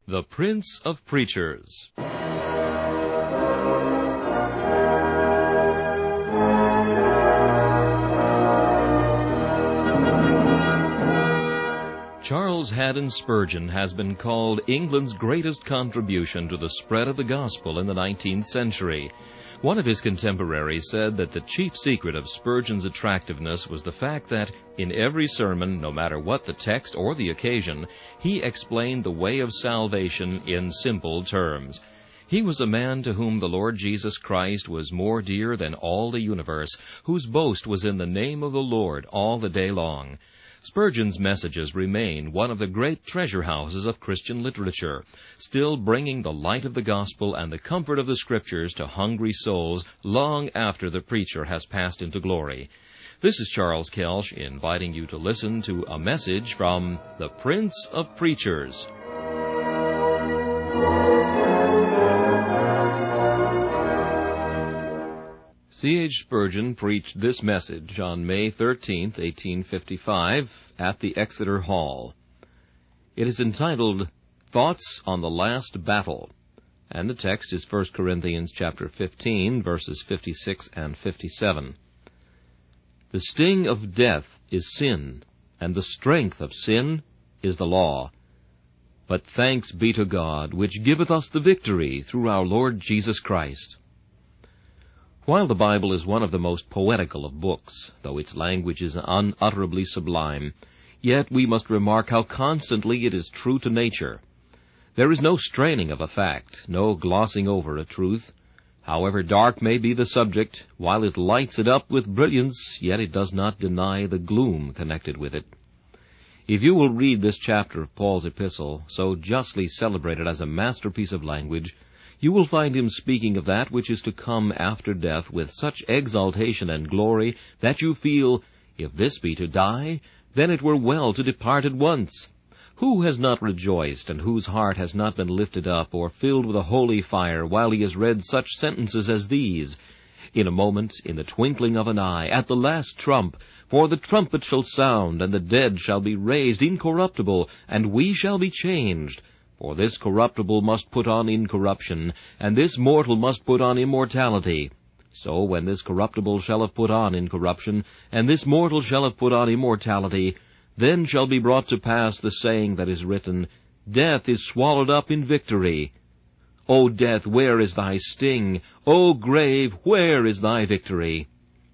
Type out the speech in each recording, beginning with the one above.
The Prince of Preachers. Charles Haddon Spurgeon has been called England's greatest contribution to the spread of the gospel in the 19th century. One of his contemporaries said that the chief secret of Spurgeon's attractiveness was the fact that, in every sermon, no matter what the text or the occasion, he explained the way of salvation in simple terms. He was a man to whom the Lord Jesus Christ was more dear than all the universe, whose boast was in the name of the Lord all the day long. Spurgeon's messages remain one of the great treasure houses of Christian literature, still bringing the light of the gospel and the comfort of the Scriptures to hungry souls long after the preacher has passed into glory. This is Charles Kelsch inviting you to listen to a message from the Prince of Preachers. C.H. Spurgeon preached this message on May 13, 1855, at the Exeter Hall. It is entitled, Thoughts on the Last Battle, and the text is 1 Corinthians chapter 15, verses 56 and 57. The sting of death is sin, and the strength of sin is the law. But thanks be to God, which giveth us the victory through our Lord Jesus Christ. While the Bible is one of the most poetical of books, though its language is unutterably sublime, yet we must remark how constantly it is true to nature. There is no straining of a fact, no glossing over a truth. However dark may be the subject, while it lights it up with brilliance, yet it does not deny the gloom connected with it. If you will read this chapter of Paul's epistle, so justly celebrated as a masterpiece of language, you will find him speaking of that which is to come after death with such exaltation and glory that you feel, if this be to die, then it were well to depart at once. Who has not rejoiced, and whose heart has not been lifted up or filled with a holy fire while he has read such sentences as these? In a moment, in the twinkling of an eye, at the last trump, for the trumpet shall sound, and the dead shall be raised incorruptible, and we shall be changed. For this corruptible must put on incorruption, and this mortal must put on immortality. So when this corruptible shall have put on incorruption, and this mortal shall have put on immortality, then shall be brought to pass the saying that is written, Death is swallowed up in victory. O death, where is thy sting? O grave, where is thy victory?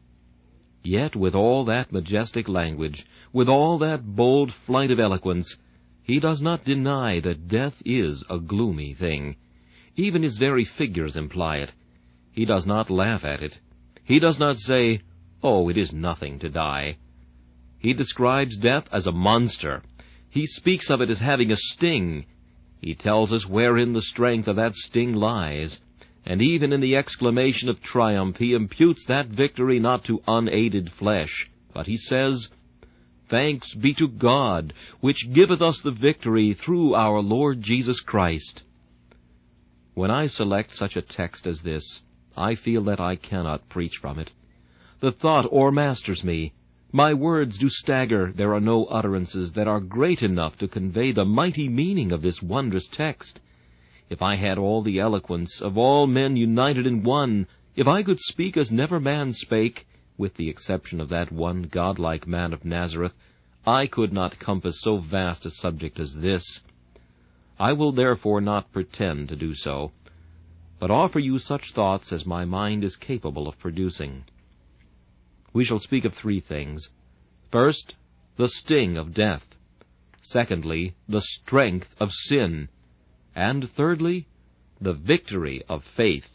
Yet with all that majestic language, with all that bold flight of eloquence, he does not deny that death is a gloomy thing. Even his very figures imply it. He does not laugh at it. He does not say, "Oh, it is nothing to die." He describes death as a monster. He speaks of it as having a sting. He tells us wherein the strength of that sting lies. And even in the exclamation of triumph, he imputes that victory not to unaided flesh, but he says, Thanks be to God, which giveth us the victory through our Lord Jesus Christ. When I select such a text as this, I feel that I cannot preach from it. The thought o'ermasters me. My words do stagger. There are no utterances that are great enough to convey the mighty meaning of this wondrous text. If I had all the eloquence of all men united in one, if I could speak as never man spake, with the exception of that one godlike man of Nazareth, I could not compass so vast a subject as this. I will therefore not pretend to do so, but offer you such thoughts as my mind is capable of producing. We shall speak of three things. First, the sting of death. Secondly, the strength of sin. And thirdly, the victory of faith.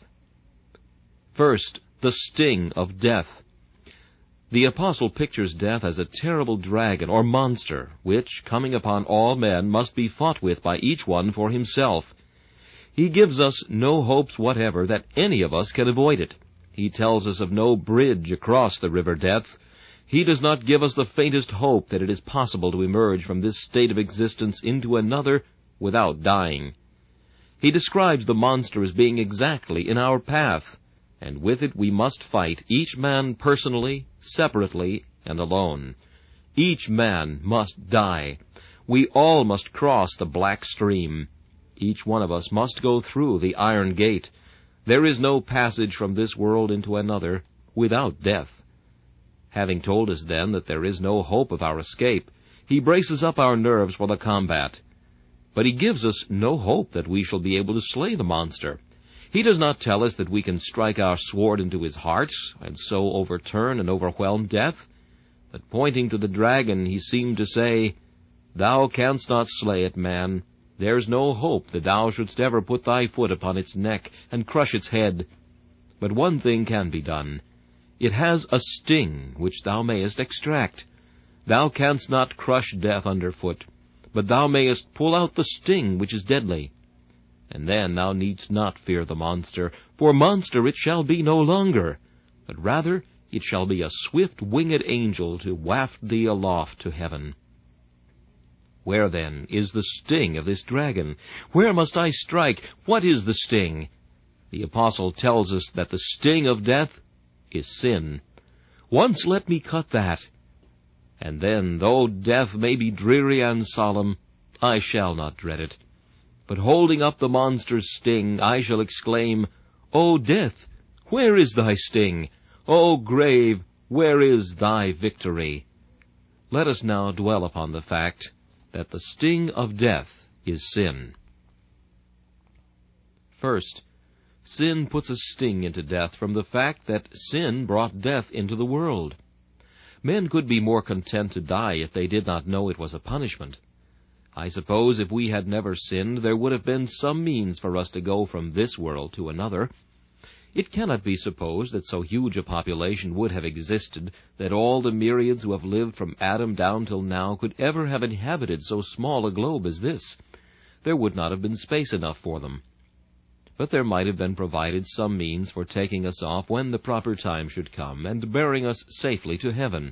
First, the sting of death. The apostle pictures death as a terrible dragon or monster, which, coming upon all men, must be fought with by each one for himself. He gives us no hopes whatever that any of us can avoid it. He tells us of no bridge across the river death. He does not give us the faintest hope that it is possible to emerge from this state of existence into another without dying. He describes the monster as being exactly in our path, and with it we must fight, each man personally, separately, and alone. Each man must die. We all must cross the black stream. Each one of us must go through the iron gate. There is no passage from this world into another without death. Having told us, then, that there is no hope of our escape, he braces up our nerves for the combat. But he gives us no hope that we shall be able to slay the monster. He does not tell us that we can strike our sword into his heart, and so overturn and overwhelm death. But pointing to the dragon, he seemed to say, "Thou canst not slay it, man. There's no hope that thou shouldst ever put thy foot upon its neck and crush its head. But one thing can be done. It has a sting which thou mayest extract. Thou canst not crush death underfoot, but thou mayest pull out the sting which is deadly. And then thou needst not fear the monster, for monster it shall be no longer, but rather it shall be a swift winged angel to waft thee aloft to heaven." Where, then, is the sting of this dragon? Where must I strike? What is the sting? The apostle tells us that the sting of death is sin. Once let me cut that, and then, though death may be dreary and solemn, I shall not dread it. But holding up the monster's sting, I shall exclaim, "O death, where is thy sting? O grave, where is thy victory?" Let us now dwell upon the fact that the sting of death is sin. First, sin puts a sting into death from the fact that sin brought death into the world. Men could be more content to die if they did not know it was a punishment. I suppose if we had never sinned, there would have been some means for us to go from this world to another. It cannot be supposed that so huge a population would have existed, that all the myriads who have lived from Adam down till now could ever have inhabited so small a globe as this. There would not have been space enough for them. But there might have been provided some means for taking us off when the proper time should come, and bearing us safely to heaven.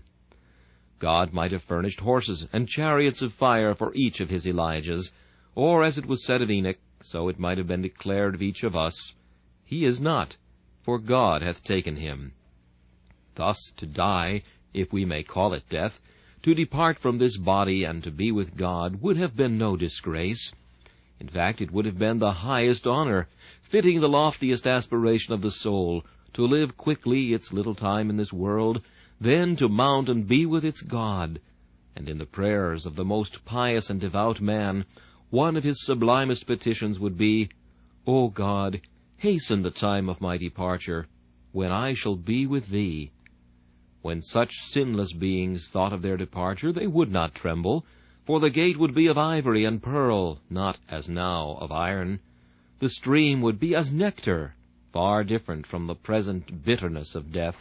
God might have furnished horses and chariots of fire for each of his Elijahs, or, as it was said of Enoch, so it might have been declared of each of us, "He is not, for God hath taken him." Thus to die, if we may call it death, to depart from this body and to be with God, would have been no disgrace. In fact, it would have been the highest honor, fitting the loftiest aspiration of the soul, to live quickly its little time in this world, then to mount and be with its God. And in the prayers of the most pious and devout man, one of his sublimest petitions would be, "O God, hasten the time of my departure, when I shall be with thee." When such sinless beings thought of their departure, they would not tremble, for the gate would be of ivory and pearl, not, as now, of iron. The stream would be as nectar, far different from the present bitterness of death.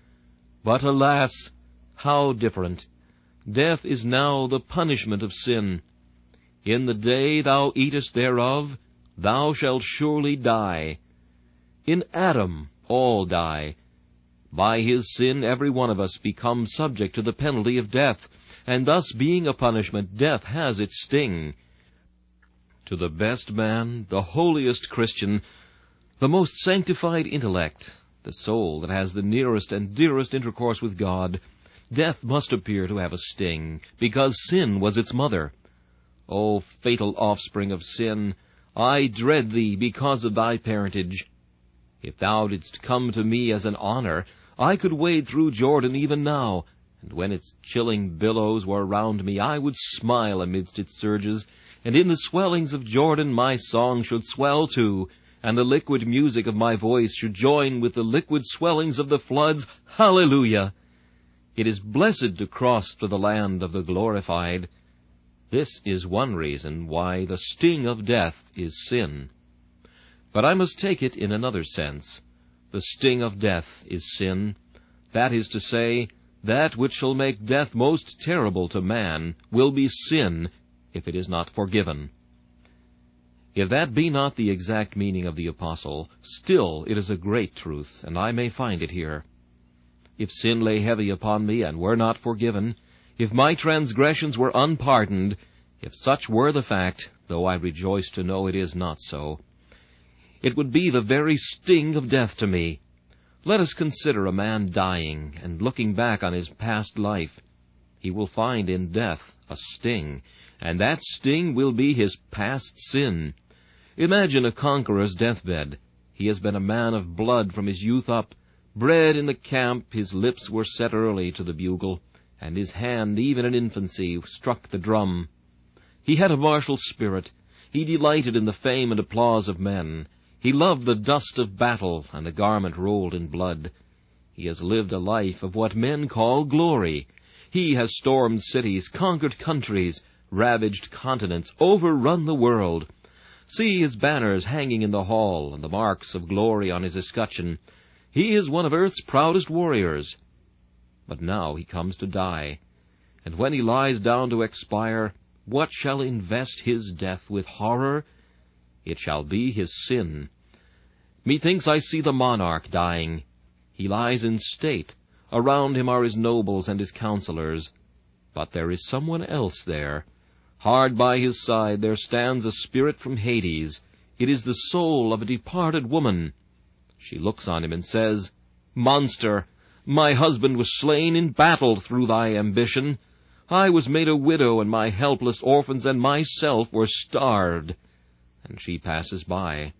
But alas, how different! Death is now the punishment of sin. "In the day thou eatest thereof, thou shalt surely die." In Adam all die. By his sin every one of us becomes subject to the penalty of death, and thus being a punishment, death has its sting. To the best man, the holiest Christian, the most sanctified intellect, the soul that has the nearest and dearest intercourse with God, death must appear to have a sting, because sin was its mother. O fatal offspring of sin, I dread thee because of thy parentage. If thou didst come to me as an honor, I could wade through Jordan even now, and when its chilling billows were round me, I would smile amidst its surges, and in the swellings of Jordan my song should swell too, and the liquid music of my voice should join with the liquid swellings of the floods. Hallelujah! It is blessed to cross to the land of the glorified. This is one reason why the sting of death is sin. But I must take it in another sense. The sting of death is sin. That is to say, that which shall make death most terrible to man will be sin if it is not forgiven. If that be not the exact meaning of the apostle, still it is a great truth, and I may find it here. If sin lay heavy upon me and were not forgiven, if my transgressions were unpardoned, if such were the fact, though I rejoice to know it is not so, it would be the very sting of death to me. Let us consider a man dying and looking back on his past life. He will find in death a sting, and that sting will be his past sin. Imagine a conqueror's deathbed. He has been a man of blood from his youth up. Bred in the camp, his lips were set early to the bugle, and his hand, even in infancy, struck the drum. He had a martial spirit. He delighted in the fame and applause of men. He loved the dust of battle and the garment rolled in blood. He has lived a life of what men call glory. He has stormed cities, conquered countries, ravaged continents, overrun the world. See his banners hanging in the hall, and the marks of glory on his escutcheon. He is one of earth's proudest warriors. But now he comes to die, and when he lies down to expire, what shall invest his death with horror? It shall be his sin. Methinks I see the monarch dying. He lies in state. Around him are his nobles and his counselors. But there is someone else there. Hard by his side there stands a spirit from Hades. It is the soul of a departed woman. She looks on him and says, "Monster, my husband was slain in battle through thy ambition. I was made a widow, and my helpless orphans and myself were starved." And she passes by.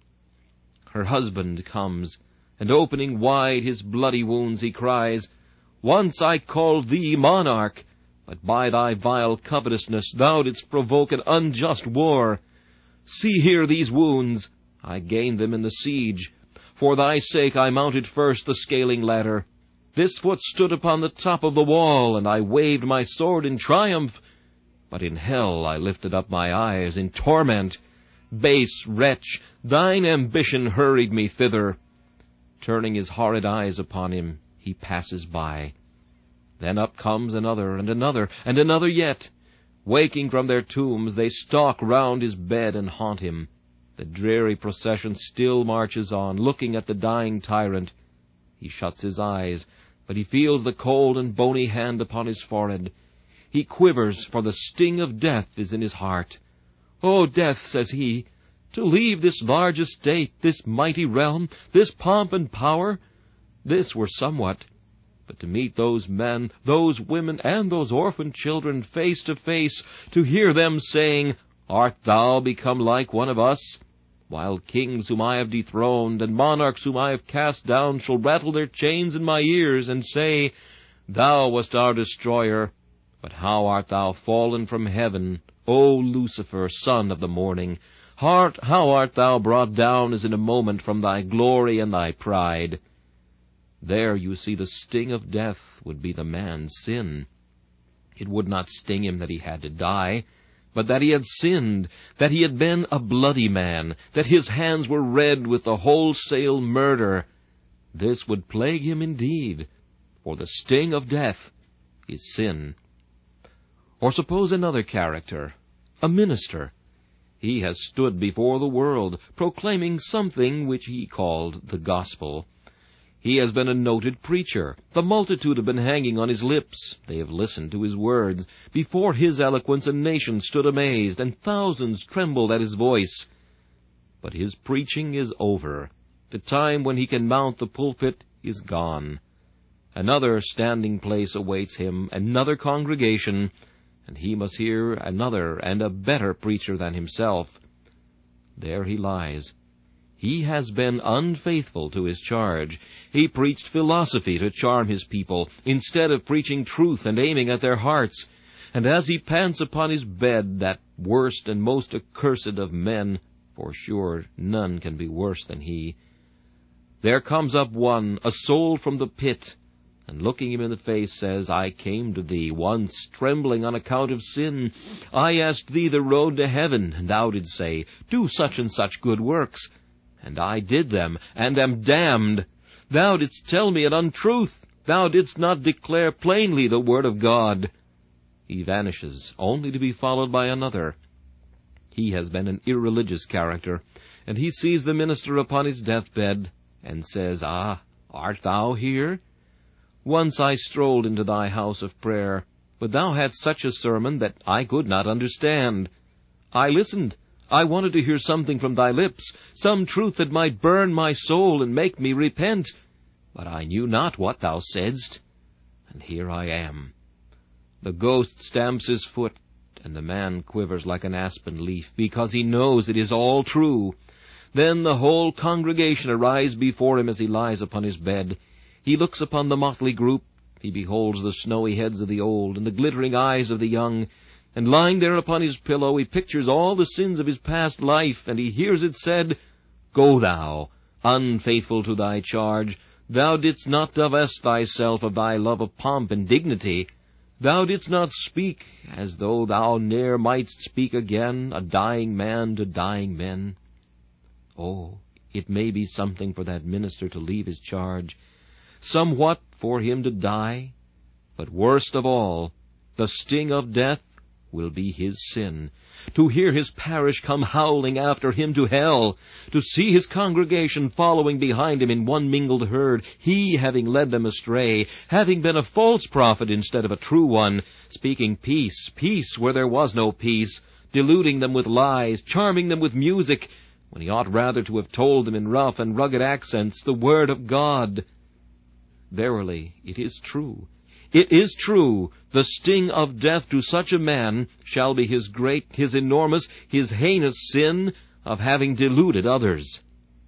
Her husband comes, and opening wide his bloody wounds, he cries, "Once I called thee monarch, but by thy vile covetousness thou didst provoke an unjust war. See here these wounds. I gained them in the siege. For thy sake I mounted first the scaling ladder. This foot stood upon the top of the wall, and I waved my sword in triumph. But in hell I lifted up my eyes in torment. Base wretch, thine ambition hurried me thither." Turning his horrid eyes upon him, he passes by. Then up comes another, and another, and another yet. Waking from their tombs, they stalk round his bed and haunt him. The dreary procession still marches on, looking at the dying tyrant. He shuts his eyes, but he feels the cold and bony hand upon his forehead. He quivers, for the sting of death is in his heart. "O death," says he, "to leave this large estate, this mighty realm, this pomp and power, this were somewhat. But to meet those men, those women, and those orphan children face to face, to hear them saying, 'Art thou become like one of us?' While kings whom I have dethroned, and monarchs whom I have cast down, shall rattle their chains in my ears, and say, 'Thou wast our destroyer, but how art thou fallen from heaven, O Lucifer, son of the morning! How art thou brought down as in a moment from thy glory and thy pride?' There you see the sting of death would be the man's sin. It would not sting him that he had to die, but that he had sinned, that he had been a bloody man, that his hands were red with the wholesale murder. This would plague him indeed, for the sting of death is sin. Or suppose another character, a minister. He has stood before the world, proclaiming something which he called the gospel. He has been a noted preacher. The multitude have been hanging on his lips. They have listened to his words. Before his eloquence a nation stood amazed, and thousands trembled at his voice. But his preaching is over. The time when he can mount the pulpit is gone. Another standing place awaits him, another congregation, and he must hear another and a better preacher than himself. There he lies. He has been unfaithful to his charge. He preached philosophy to charm his people, instead of preaching truth and aiming at their hearts. And as he pants upon his bed, that worst and most accursed of men, for sure none can be worse than he, there comes up one, a soul from the pit, and looking him in the face says, "I came to thee once, trembling on account of sin. I asked thee the road to heaven, and thou didst say, 'Do such and such good works.' And I did them, and am damned. Thou didst tell me an untruth. Thou didst not declare plainly the word of God." He vanishes, only to be followed by another. He has been an irreligious character, and he sees the minister upon his deathbed, and says, "Ah, art thou here? Once I strolled into thy house of prayer, but thou hadst such a sermon that I could not understand. I listened. I wanted to hear something from thy lips, some truth that might burn my soul and make me repent. But I knew not what thou saidst, and here I am." The ghost stamps his foot and the man quivers like an aspen leaf, because he knows it is all true. Then the whole congregation arise before him as he lies upon his bed. He looks upon the motley group. He beholds the snowy heads of the old, and the glittering eyes of the young. And lying there upon his pillow, he pictures all the sins of his past life, and he hears it said, Go thou, unfaithful to thy charge. Thou didst not divest thyself of thy love of pomp and dignity. Thou didst not speak as though thou ne'er mightst speak again, a dying man to dying men. Oh, it may be something for that minister to leave his charge, somewhat for him to die, but worst of all, the sting of death will be his sin. To hear his parish come howling after him to hell, to see his congregation following behind him in one mingled herd, he having led them astray, having been a false prophet instead of a true one, speaking peace, peace where there was no peace, deluding them with lies, charming them with music, when he ought rather to have told them in rough and rugged accents the word of God. Verily, it is true. It is true, the sting of death to such a man shall be his great, his enormous, his heinous sin of having deluded others.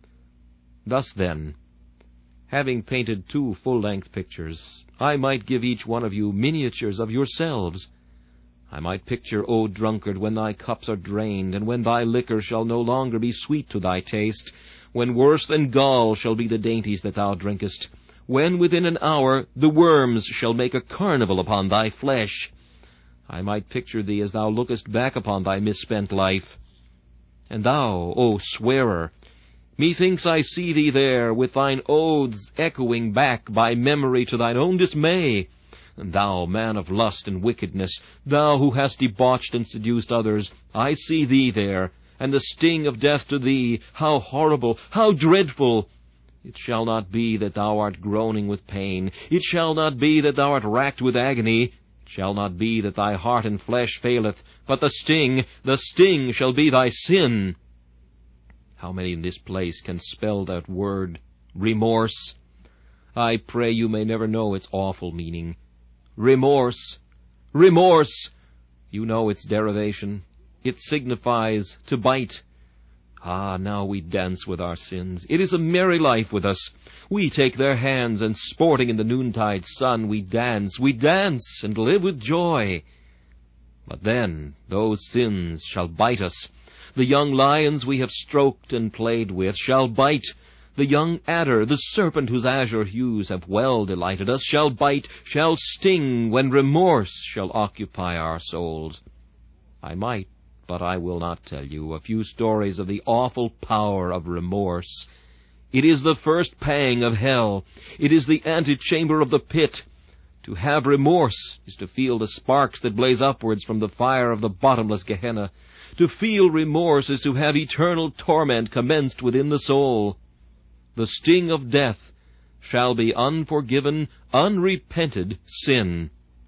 Thus then, having painted 2 full-length pictures, I might give each one of you miniatures of yourselves. I might picture, O drunkard, when thy cups are drained, and when thy liquor shall no longer be sweet to thy taste, when worse than gall shall be the dainties that thou drinkest, when within an hour the worms shall make a carnival upon thy flesh. I might picture thee as thou lookest back upon thy misspent life. And thou, O swearer, methinks I see thee there, with thine oaths echoing back by memory to thine own dismay. And thou, man of lust and wickedness, thou who hast debauched and seduced others, I see thee there, and the sting of death to thee, how horrible, how dreadful! It shall not be that thou art groaning with pain. It shall not be that thou art racked with agony. It shall not be that thy heart and flesh faileth, but the sting shall be thy sin. How many in this place can spell that word, remorse? I pray you may never know its awful meaning. Remorse! Remorse! You know its derivation. It signifies to bite. Ah, now we dance with our sins. It is a merry life with us. We take their hands, and sporting in the noontide sun, we dance, and live with joy. But then those sins shall bite us. The young lions we have stroked and played with shall bite. The young adder, the serpent whose azure hues have well delighted us, shall bite, shall sting, when remorse shall occupy our souls. I might, but I will not tell you, a few stories of the awful power of remorse. It is the first pang of hell. It is the antechamber of the pit. To have remorse is to feel the sparks that blaze upwards from the fire of the bottomless Gehenna. To feel remorse is to have eternal torment commenced within the soul. The sting of death shall be unforgiven, unrepented sin.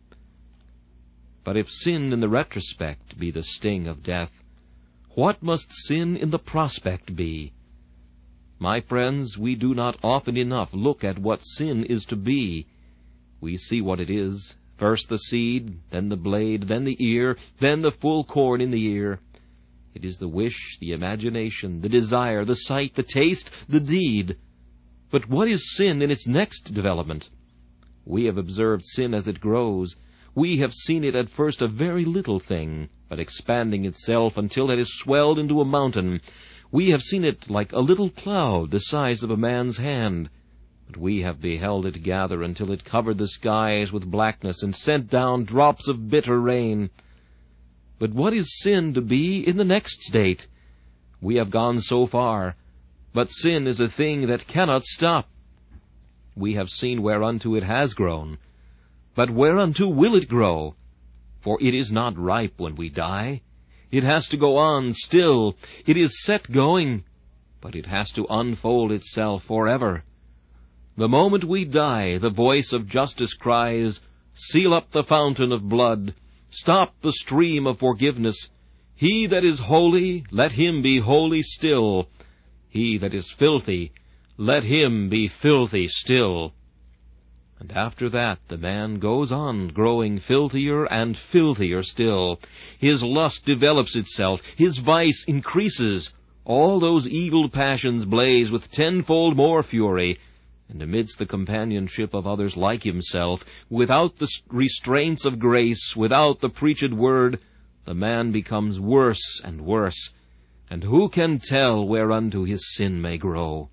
But if sin in the retrospect be the sting of death, what must sin in the prospect be? My friends, we do not often enough look at what sin is to be. We see what it is, first the seed, then the blade, then the ear, then the full corn in the ear. It is the wish, the imagination, the desire, the sight, the taste, the deed. But what is sin in its next development? We have observed sin as it grows. We have seen it at first a very little thing, but expanding itself until it has swelled into a mountain. We have seen it like a little cloud the size of a man's hand, but we have beheld it gather until it covered the skies with blackness and sent down drops of bitter rain. But what is sin to be in the next state? We have gone so far, but sin is a thing that cannot stop. We have seen whereunto it has grown, but whereunto will it grow? For it is not ripe when we die. It has to go on still. It is set going, but it has to unfold itself forever. The moment we die, the voice of justice cries, Seal up the fountain of blood. Stop the stream of forgiveness. He that is holy, let him be holy still. He that is filthy, let him be filthy still. And after that the man goes on growing filthier and filthier still. His lust develops itself, his vice increases. All those evil passions blaze with tenfold more fury, and amidst the companionship of others like himself, without the restraints of grace, without the preached word, the man becomes worse and worse, and who can tell whereunto his sin may grow?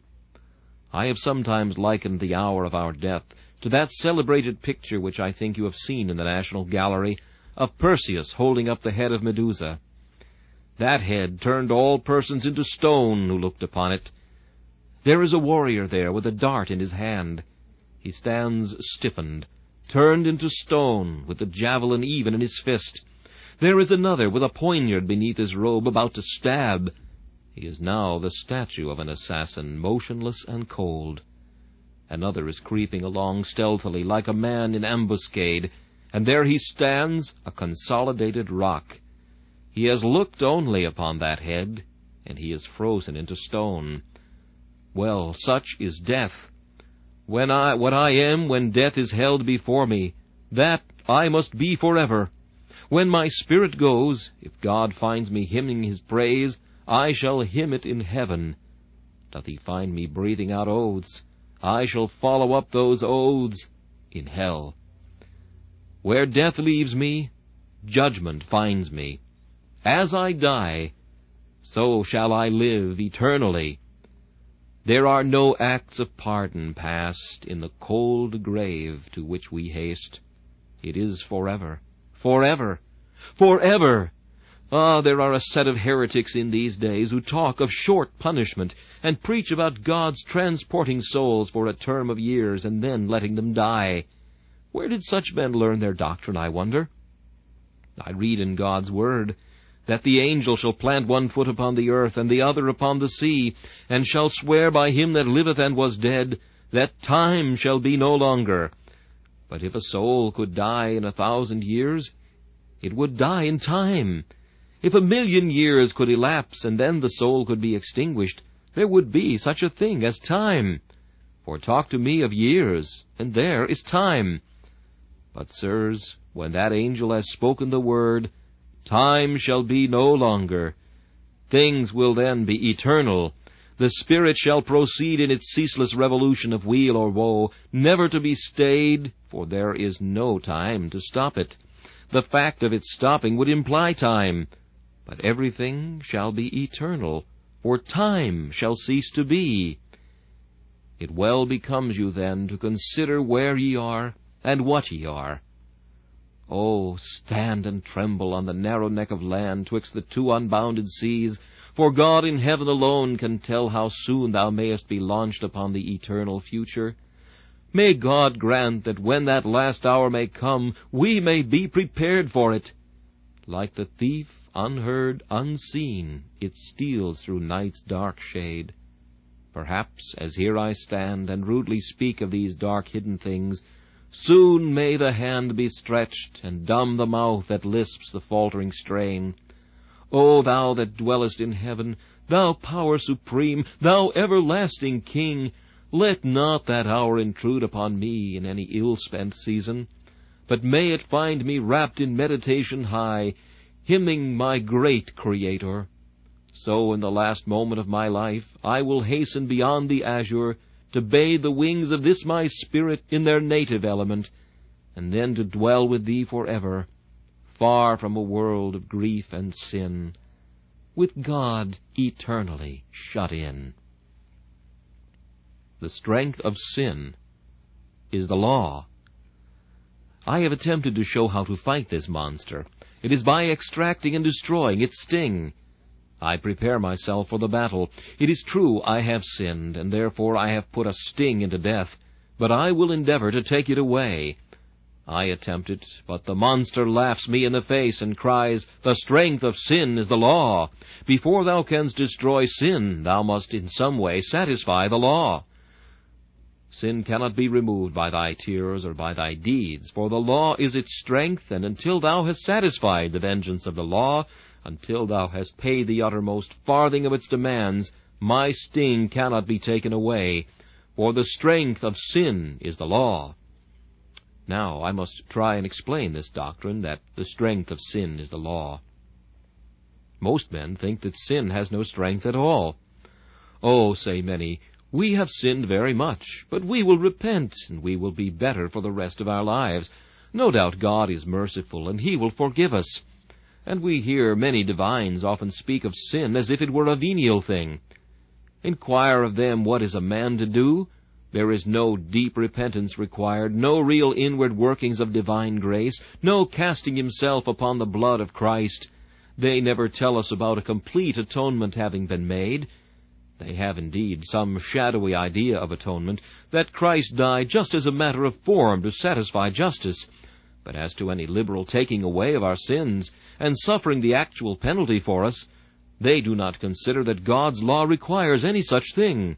I have sometimes likened the hour of our death to that celebrated picture which I think you have seen in the National Gallery, of Perseus holding up the head of Medusa. That head turned all persons into stone who looked upon it. There is a warrior there with a dart in his hand. He stands stiffened, turned into stone, with the javelin even in his fist. There is another with a poniard beneath his robe, about to stab. He is now the statue of an assassin, motionless and cold. Another is creeping along stealthily, like a man in ambuscade, and there he stands, a consolidated rock. He has looked only upon that head, and he is frozen into stone. Well, such is death. What I am when death is held before me, that I must be forever. When my spirit goes, if God finds me hymning his praise, I shall hymn it in heaven. Doth he find me breathing out oaths, I shall follow up those oaths in hell. Where death leaves me, judgment finds me. As I die, so shall I live eternally. There are no acts of pardon passed in the cold grave to which we haste. It is forever, forever, forever. Ah, there are a set of heretics in these days who talk of short punishment and preach about God's transporting souls for a term of years and then letting them die. Where did such men learn their doctrine, I wonder? I read in God's word that the angel shall plant one foot upon the earth and the other upon the sea, and shall swear by him that liveth and was dead, that time shall be no longer. But if a soul could die in 1,000 years, it would die in time. If 1,000,000 years could elapse, and then the soul could be extinguished, there would be such a thing as time. For talk to me of years, and there is time. But, sirs, when that angel has spoken the word, time shall be no longer. Things will then be eternal. The Spirit shall proceed in its ceaseless revolution of weal or woe, never to be stayed, for there is no time to stop it. The fact of its stopping would imply time. But everything shall be eternal, for time shall cease to be. It well becomes you then to consider where ye are, and what ye are. Oh, stand and tremble on the narrow neck of land twixt the two unbounded seas, for God in heaven alone can tell how soon thou mayest be launched upon the eternal future. May God grant that when that last hour may come, we may be prepared for it. Like the thief, unheard, unseen, it steals through night's dark shade. Perhaps, as here I stand and rudely speak of these dark hidden things, soon may the hand be stretched, and dumb the mouth that lisps the faltering strain. O thou that dwellest in heaven, thou power supreme, thou everlasting King, let not that hour intrude upon me in any ill-spent season, but may it find me wrapped in meditation high, hymning my great Creator. So in the last moment of my life I will hasten beyond the azure, to bathe the wings of this my spirit in their native element, and then to dwell with thee forever, far from a world of grief and sin, with God eternally shut in. The strength of sin is the law. I have attempted to show how to fight this monster. It is by extracting and destroying its sting. I prepare myself for the battle. It is true I have sinned, and therefore I have put a sting into death, but I will endeavor to take it away. I attempt it, but the monster laughs me in the face and cries, "The strength of sin is the law. Before thou canst destroy sin, thou must in some way satisfy the law." Sin cannot be removed by thy tears or by thy deeds, for the law is its strength, and until thou hast satisfied the vengeance of the law, until thou hast paid the uttermost farthing of its demands, my sting cannot be taken away, for the strength of sin is the law. Now, I must try and explain this doctrine that the strength of sin is the law. Most men think that sin has no strength at all. Oh, say many, we have sinned very much, but we will repent, and we will be better for the rest of our lives. No doubt God is merciful, and He will forgive us. And we hear many divines often speak of sin as if it were a venial thing. Inquire of them, what is a man to do? There is no deep repentance required, no real inward workings of divine grace, no casting himself upon the blood of Christ. They never tell us about a complete atonement having been made. They have indeed some shadowy idea of atonement, that Christ died just as a matter of form to satisfy justice. But as to any liberal taking away of our sins, and suffering the actual penalty for us, they do not consider that God's law requires any such thing.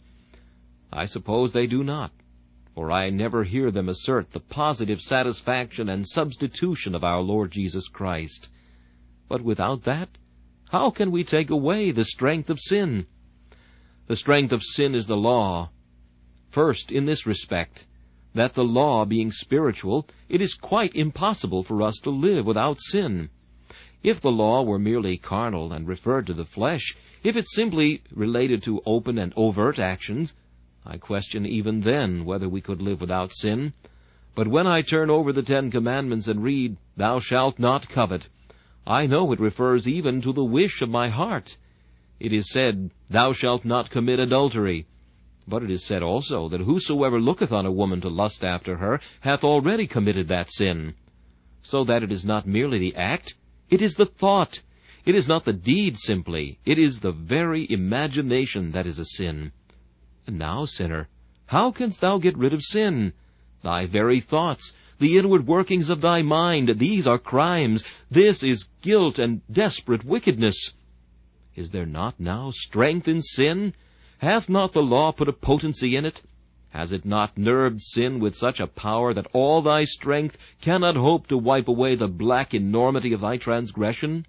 I suppose they do not, for I never hear them assert the positive satisfaction and substitution of our Lord Jesus Christ. But without that, how can we take away the strength of sin? The strength of sin is the law. First, in this respect, that the law being spiritual, it is quite impossible for us to live without sin. If the law were merely carnal and referred to the flesh, if it simply related to open and overt actions, I question even then whether we could live without sin. But when I turn over the 10 Commandments and read, "Thou shalt not covet," I know it refers even to the wish of my heart. It is said, "Thou shalt not commit adultery." But it is said also that whosoever looketh on a woman to lust after her hath already committed that sin. So that it is not merely the act, it is the thought. It is not the deed simply, it is the very imagination that is a sin. And now, sinner, how canst thou get rid of sin? Thy very thoughts, the inward workings of thy mind, these are crimes. This is guilt and desperate wickedness. Is there not now strength in sin? Hath not the law put a potency in it? Has it not nerved sin with such a power that all thy strength cannot hope to wipe away the black enormity of thy transgression?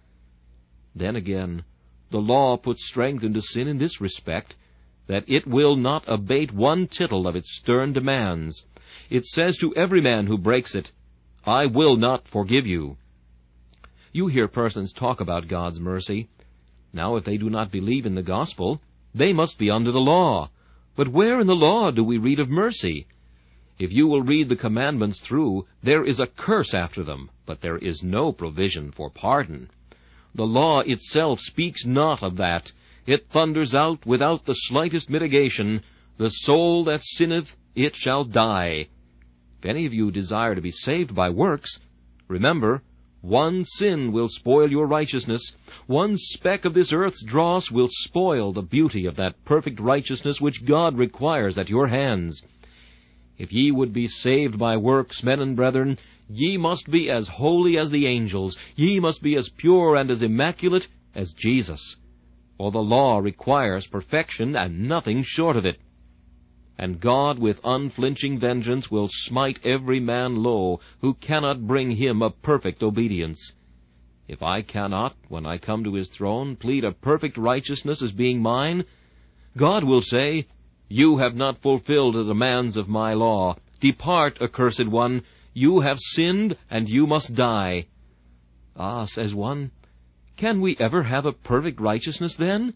Then again, the law puts strength into sin in this respect, that it will not abate one tittle of its stern demands. It says to every man who breaks it, "I will not forgive you." You hear persons talk about God's mercy. Now, if they do not believe in the gospel, they must be under the law. But where in the law do we read of mercy? If you will read the commandments through, there is a curse after them, but there is no provision for pardon. The law itself speaks not of that. It thunders out without the slightest mitigation, "The soul that sinneth, it shall die." If any of you desire to be saved by works, remember, one sin will spoil your righteousness. One speck of this earth's dross will spoil the beauty of that perfect righteousness which God requires at your hands. If ye would be saved by works, men and brethren, ye must be as holy as the angels. Ye must be as pure and as immaculate as Jesus. For the law requires perfection and nothing short of it. And God with unflinching vengeance will smite every man low who cannot bring him a perfect obedience. If I cannot, when I come to his throne, plead a perfect righteousness as being mine, God will say, "You have not fulfilled the demands of my law. Depart, accursed one. You have sinned, and you must die." Ah, says one, can we ever have a perfect righteousness then?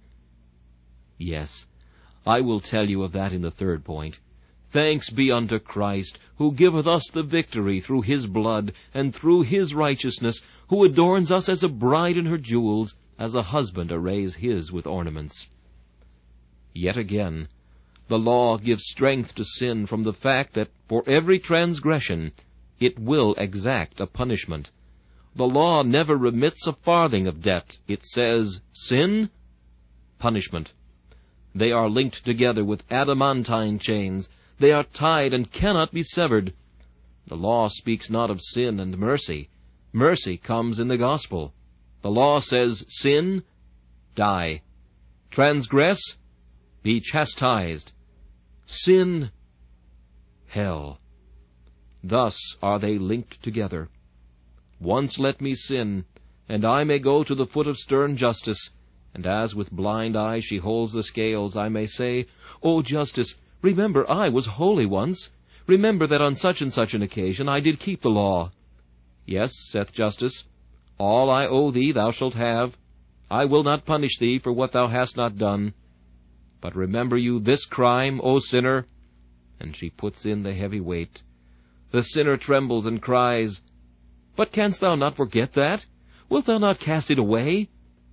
Yes, I will tell you of that in the third point. Thanks be unto Christ, who giveth us the victory through his blood, and through his righteousness, who adorns us as a bride in her jewels, as a husband arrays his with ornaments. Yet again, the law gives strength to sin from the fact that for every transgression it will exact a punishment. The law never remits a farthing of debt. It says, sin, punishment. They are linked together with adamantine chains. They are tied and cannot be severed. The law speaks not of sin and mercy. Mercy comes in the gospel. The law says, sin, die. Transgress, be chastised. Sin, hell. Thus are they linked together. Once let me sin, and I may go to the foot of stern justice, and as with blind eye she holds the scales, I may say, "O justice, remember I was holy once. Remember that on such and such an occasion I did keep the law. Yes, saith justice, all I owe thee thou shalt have. I will not punish thee for what thou hast not done. But remember you this crime, O sinner. And she puts in the heavy weight. The sinner trembles and cries, But canst thou not forget that? Wilt thou not cast it away?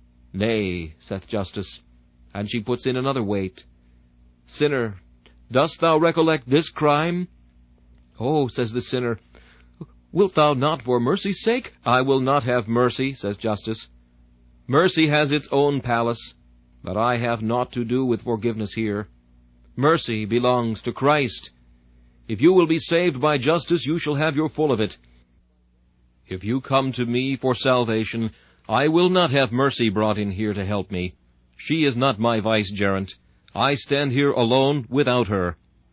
Nay, saith justice, and she puts in another weight. Sinner, dost thou recollect this crime? Oh, says the sinner, wilt thou not for mercy's sake? I will not have mercy, says justice. Mercy has its own palace, but I have naught to do with forgiveness here. Mercy belongs to Christ. If you will be saved by justice, you shall have your full of it. If you come to me for salvation, I will not have mercy brought in here to help me. She is not my vicegerent. I stand here alone without her.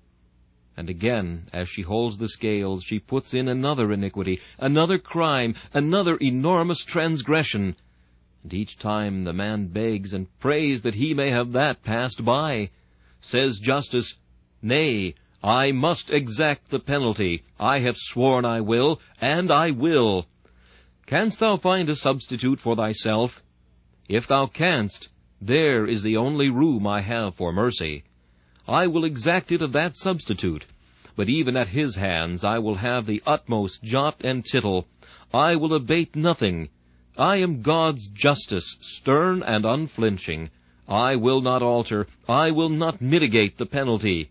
And again, as she holds the scales, she puts in another iniquity, another crime, another enormous transgression. And each time the man begs and prays that he may have that passed by. Says justice, Nay, I must exact the penalty. I have sworn I will, and I will. Canst thou find a substitute for thyself? If thou canst, there is the only room I have for mercy. I will exact it of that substitute, but even at his hands I will have the utmost jot and tittle. I will abate nothing. I am God's justice, stern and unflinching. I will not alter. I will not mitigate the penalty.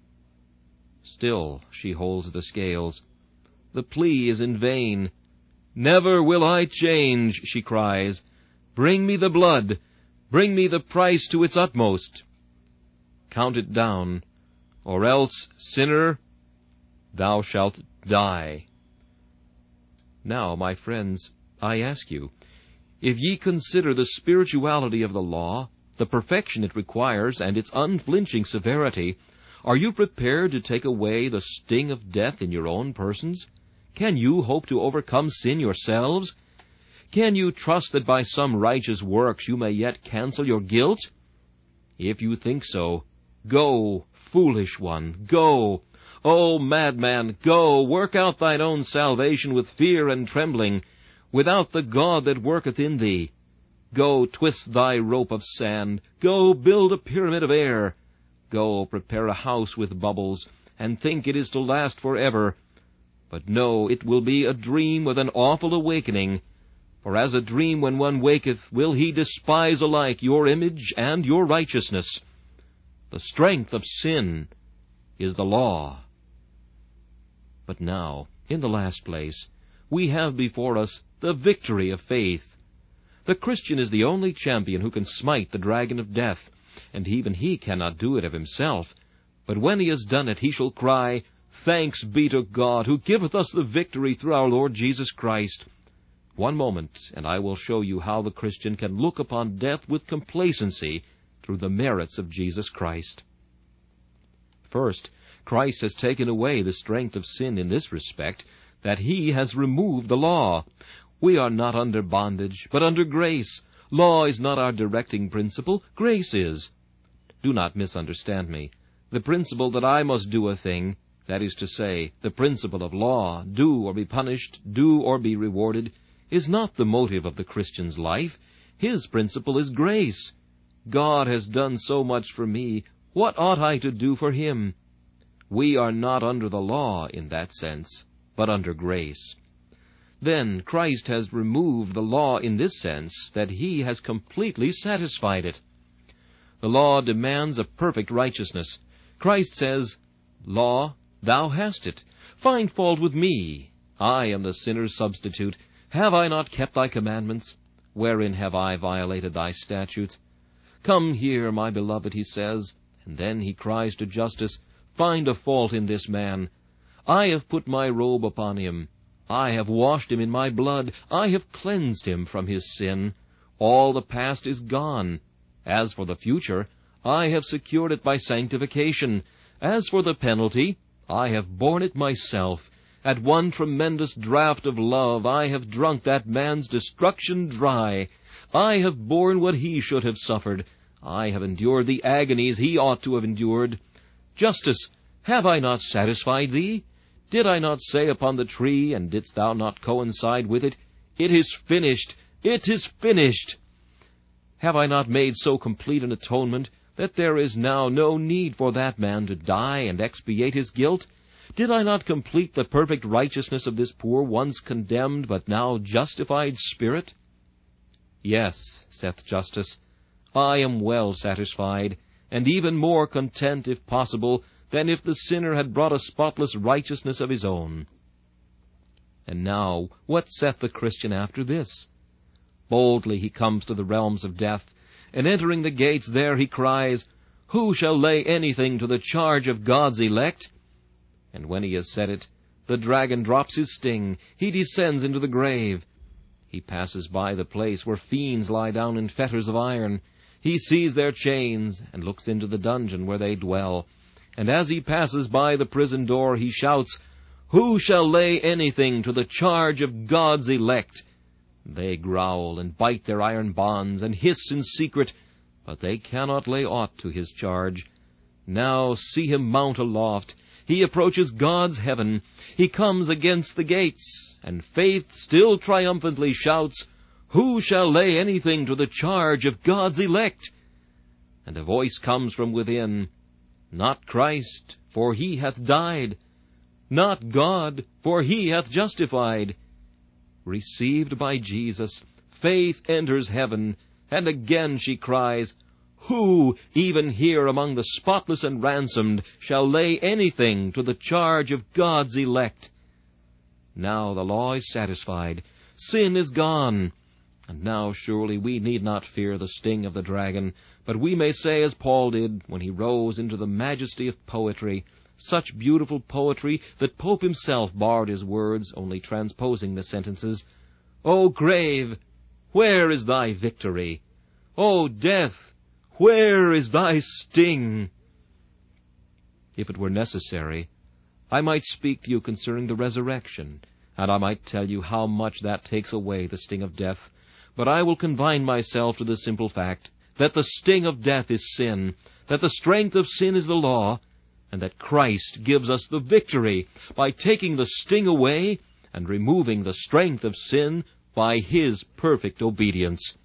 Still she holds the scales. The plea is in vain. Never will I change, she cries. Bring me the blood. Bring me the price to its utmost. Count it down, or else, sinner, thou shalt die. Now, my friends, I ask you, if ye consider the spirituality of the law, the perfection it requires, and its unflinching severity, are you prepared to take away the sting of death in your own persons? Can you hope to overcome sin yourselves? Can you trust that by some righteous works you may yet cancel your guilt? If you think so, go, foolish one, go. O madman, go, work out thine own salvation with fear and trembling, without the God that worketh in thee. Go, twist thy rope of sand. Go, build a pyramid of air. Go, prepare a house with bubbles, and think it is to last forever. But no, it will be a dream with an awful awakening. For as a dream when one waketh, will he despise alike your image and your righteousness. The strength of sin is the law. But now, in the last place, we have before us the victory of faith. The Christian is the only champion who can smite the dragon of death, and even he cannot do it of himself. But when he has done it, he shall cry, Thanks be to God, who giveth us the victory through our Lord Jesus Christ. One moment, and I will show you how the Christian can look upon death with complacency through the merits of Jesus Christ. First, Christ has taken away the strength of sin in this respect, that he has removed the law. We are not under bondage, but under grace. Law is not our directing principle, grace is. Do not misunderstand me. The principle that I must do a thing, that is to say, the principle of law, do or be punished, do or be rewarded, is not the motive of the Christian's life. His principle is grace. God has done so much for me. What ought I to do for him? We are not under the law in that sense, but under grace. Then Christ has removed the law in this sense, that he has completely satisfied it. The law demands a perfect righteousness. Christ says, Law, thou hast it. Find fault with me. I am the sinner's substitute. Have I not kept thy commandments? Wherein have I violated thy statutes? Come here, my beloved, he says, and then he cries to justice, Find a fault in this man. I have put my robe upon him. I have washed him in my blood. I have cleansed him from his sin. All the past is gone. As for the future, I have secured it by sanctification. As for the penalty, I have borne it myself. At one tremendous draught of love, I have drunk that man's destruction dry. I have borne what he should have suffered. I have endured the agonies he ought to have endured. Justice, have I not satisfied thee? Did I not say upon the tree, and didst thou not coincide with it, It is finished! It is finished! Have I not made so complete an atonement that there is now no need for that man to die and expiate his guilt? Did I not complete the perfect righteousness of this poor, once condemned, but now justified spirit? Yes, saith Justice, I am well satisfied, and even more content, if possible, than if the sinner had brought a spotless righteousness of his own. And now, what saith the Christian after this? Boldly he comes to the realms of death, and entering the gates there he cries, Who shall lay anything to the charge of God's elect? And when he has said it, the dragon drops his sting, he descends into the grave. He passes by the place where fiends lie down in fetters of iron. He sees their chains, and looks into the dungeon where they dwell. And as he passes by the prison door, he shouts, Who shall lay anything to the charge of God's elect? They growl and bite their iron bonds, and hiss in secret, but they cannot lay aught to his charge. Now see him mount aloft. He approaches God's heaven. He comes against the gates, and faith still triumphantly shouts, Who shall lay anything to the charge of God's elect? And a voice comes from within, Not Christ, for he hath died. Not God, for he hath justified. Received by Jesus, faith enters heaven, and again she cries, Who, even here among the spotless and ransomed, shall lay anything to the charge of God's elect? Now the law is satisfied, sin is gone, and now surely we need not fear the sting of the dragon, but we may say as Paul did when he rose into the majesty of poetry, such beautiful poetry that Pope himself barred his words, only transposing the sentences, O grave, where is thy victory? O death, where is thy sting? If it were necessary, I might speak to you concerning the resurrection, and I might tell you how much that takes away the sting of death, but I will confine myself to the simple fact that the sting of death is sin, that the strength of sin is the law, and that Christ gives us the victory by taking the sting away and removing the strength of sin by his perfect obedience.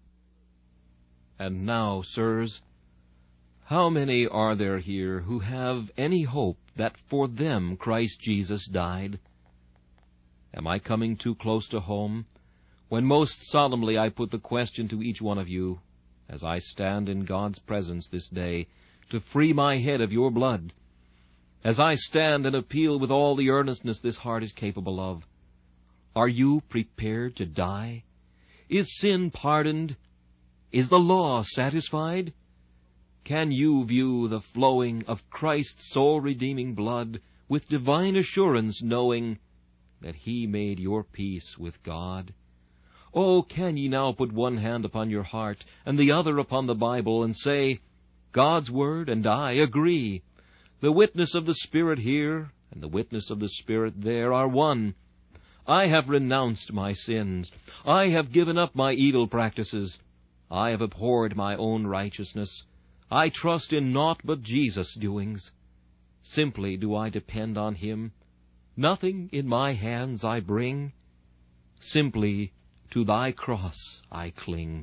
And now, sirs, how many are there here who have any hope that for them Christ Jesus died? Am I coming too close to home, when most solemnly I put the question to each one of you, as I stand in God's presence this day, to free my head of your blood? As I stand and appeal with all the earnestness this heart is capable of, are you prepared to die? Is sin pardoned? Is the law satisfied? Can you view the flowing of Christ's soul-redeeming blood with divine assurance, knowing that he made your peace with God? Oh, can ye now put one hand upon your heart and the other upon the Bible, and say, God's word and I agree. The witness of the Spirit here and the witness of the Spirit there are one. I have renounced my sins. I have given up my evil practices. I have abhorred my own righteousness. I trust in naught but Jesus' doings. Simply do I depend on him. Nothing in my hands I bring. Simply to thy cross I cling.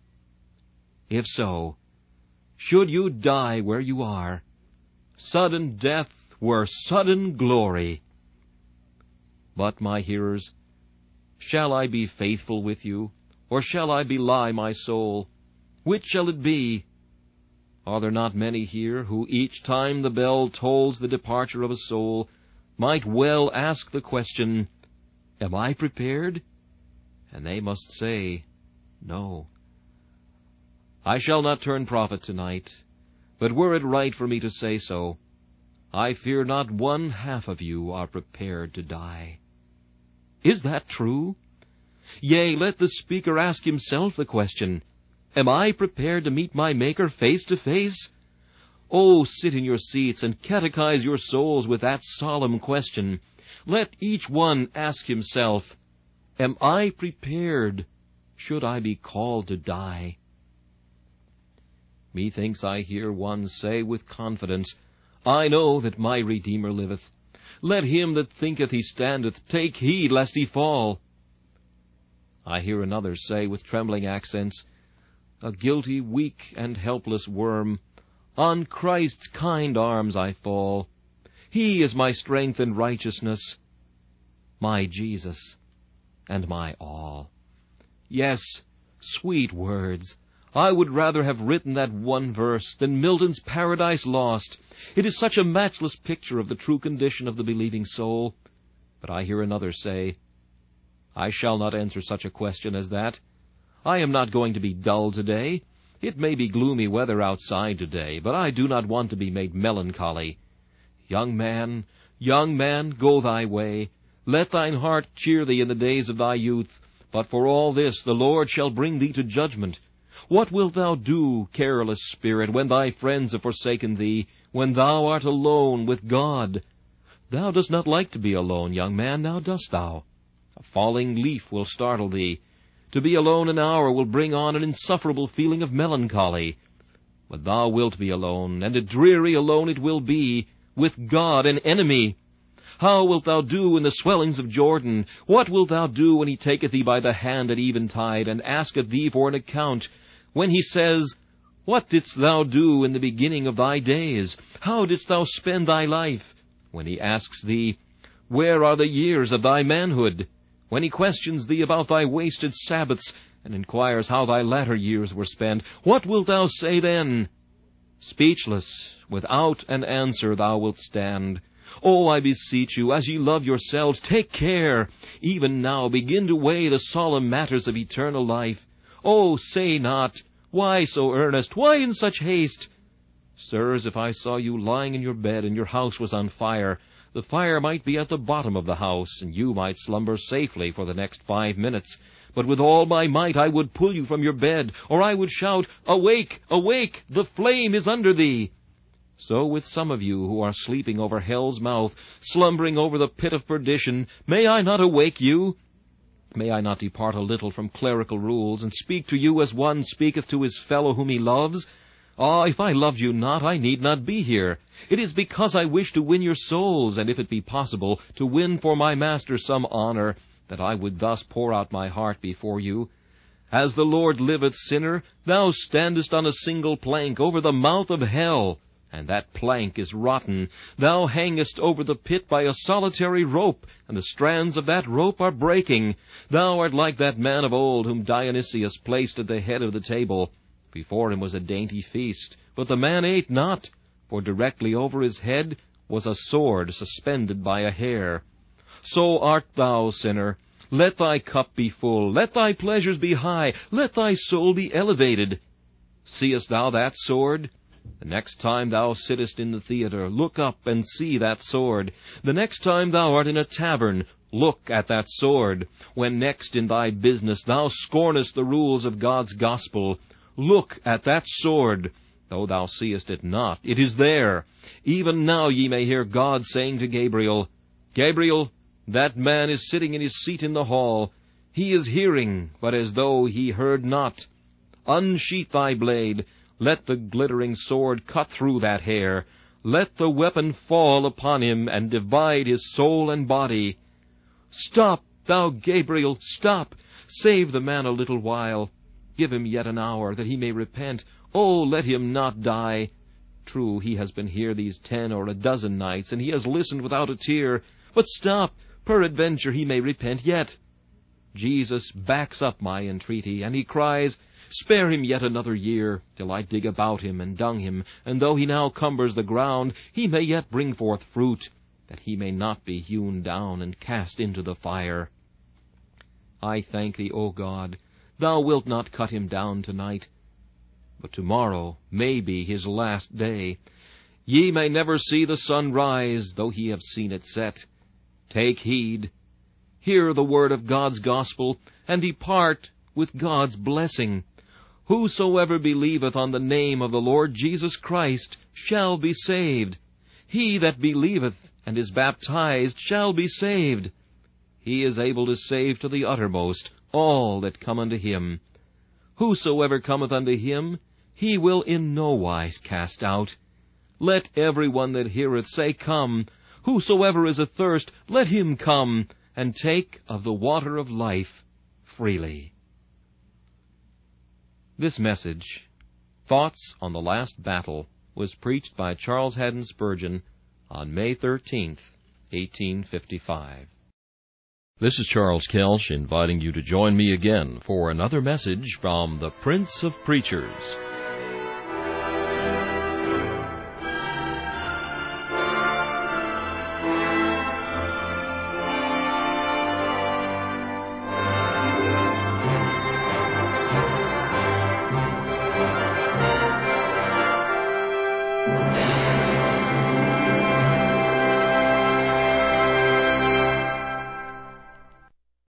If so, should you die where you are, sudden death were sudden glory. But, my hearers, shall I be faithful with you, or shall I belie my soul? Which shall it be? Are there not many here who, each time the bell tolls the departure of a soul, might well ask the question, Am I prepared? And they must say, No. I shall not turn prophet tonight, but were it right for me to say so, I fear not one half of you are prepared to die. Is that true? Yea, let the speaker ask himself the question, Am I prepared to meet my Maker face to face? Oh, sit in your seats and catechize your souls with that solemn question. Let each one ask himself, Am I prepared, should I be called to die? Methinks I hear one say with confidence, I know that my Redeemer liveth. Let him that thinketh he standeth take heed lest he fall. I hear another say with trembling accents, a guilty, weak, and helpless worm, on Christ's kind arms I fall. He is my strength and righteousness, my Jesus and my all. Yes, sweet words. I would rather have written that one verse than Milton's Paradise Lost. It is such a matchless picture of the true condition of the believing soul. But I hear another say, I shall not answer such a question as that. I am not going to be dull today. It may be gloomy weather outside today, but I do not want to be made melancholy. Young man, go thy way. Let thine heart cheer thee in the days of thy youth. But for all this the Lord shall bring thee to judgment. What wilt thou do, careless spirit, when thy friends have forsaken thee, when thou art alone with God? Thou dost not like to be alone, young man, now dost thou? A falling leaf will startle thee. To be alone an hour will bring on an insufferable feeling of melancholy. But thou wilt be alone, and a dreary alone it will be, with God an enemy. How wilt thou do in the swellings of Jordan? What wilt thou do when he taketh thee by the hand at eventide, and asketh thee for an account? When he says, What didst thou do in the beginning of thy days? How didst thou spend thy life? When he asks thee, Where are the years of thy manhood? When he questions thee about thy wasted Sabbaths, and inquires how thy latter years were spent, what wilt thou say then? Speechless, without an answer thou wilt stand. Oh, I beseech you, as ye love yourselves, take care. Even now begin to weigh the solemn matters of eternal life. Oh, say not, Why so earnest? Why in such haste? Sirs, if I saw you lying in your bed and your house was on fire, the fire might be at the bottom of the house, and you might slumber safely for the next 5 minutes. But with all my might I would pull you from your bed, or I would shout, Awake, awake, the flame is under thee. So with some of you who are sleeping over hell's mouth, slumbering over the pit of perdition, may I not awake you? May I not depart a little from clerical rules, and speak to you as one speaketh to his fellow whom he loves? Ah, if I loved you not, I need not be here. It is because I wish to win your souls, and if it be possible, to win for my Master some honor, that I would thus pour out my heart before you. As the Lord liveth, sinner, thou standest on a single plank over the mouth of hell, and that plank is rotten. Thou hangest over the pit by a solitary rope, and the strands of that rope are breaking. Thou art like that man of old whom Dionysius placed at the head of the table. Before him was a dainty feast, but the man ate not, for directly over his head was a sword suspended by a hair. So art thou, sinner. Let thy cup be full, let thy pleasures be high, let thy soul be elevated. Seest thou that sword? The next time thou sittest in the theatre, look up and see that sword. The next time thou art in a tavern, look at that sword. When next in thy business thou scornest the rules of God's gospel, look at that sword. Though thou seest it not, it is there. Even now ye may hear God saying to Gabriel, Gabriel, that man is sitting in his seat in the hall. He is hearing, but as though he heard not. Unsheath thy blade. Let the glittering sword cut through that hair. Let the weapon fall upon him and divide his soul and body. Stop, thou Gabriel, stop. Save the man a little while. Give him yet an hour, that he may repent. Oh, let him not die. True, he has been here these 10 or a dozen nights, and he has listened without a tear. But stop, peradventure he may repent yet. Jesus backs up my entreaty, and he cries, Spare him yet another year, till I dig about him and dung him, and though he now cumbers the ground, he may yet bring forth fruit, that he may not be hewn down and cast into the fire. I thank thee, O God, thou wilt not cut him down tonight, but tomorrow may be his last day. Ye may never see the sun rise, though he have seen it set. Take heed. Hear the word of God's gospel, and depart with God's blessing. Whosoever believeth on the name of the Lord Jesus Christ shall be saved. He that believeth and is baptized shall be saved. He is able to save to the uttermost all that come unto him. Whosoever cometh unto him, he will in no wise cast out. Let every one that heareth say, Come. Whosoever is athirst, let him come and take of the water of life freely. This message, Thoughts on the Last Battle, was preached by Charles Haddon Spurgeon on May 13th, 1855. This is Charles Kelsch inviting you to join me again for another message from the Prince of Preachers.